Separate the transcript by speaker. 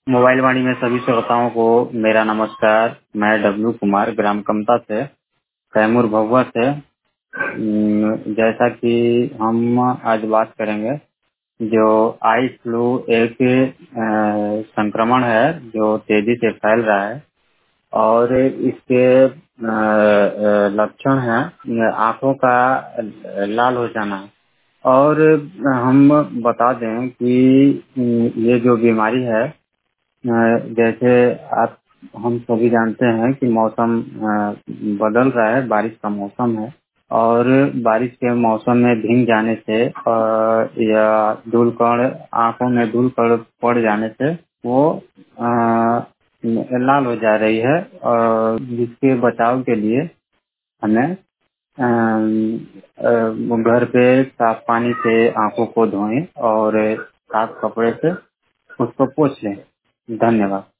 Speaker 1: Mobile वाणी में सभी श्रोताओं को मेरा नमस्कार। मैं डब्लू कुमार ग्राम कमता से, कैमूर भभुआ से। जैसा कि हम आज बात करेंगे, जो आई फ्लू एक संक्रमण है जो तेजी से फैल रहा है और इसके लक्षण हैं आंखों का लाल हो जाना। और हम बता दें कि ये जो बीमारी है, जैसे आप हम सभी जानते हैं कि मौसम बदल रहा है, बारिश का मौसम है और बारिश के मौसम में भीग जाने से या धूलकण आंखों में धूलकण पड़ जाने से वो लाल हो जा रही है। और जिसके बचाव के लिए हमें घर पे साफ पानी से आंखों को धोएं और साफ कपड़े से उसको पोंछ लें। धन्यवाद।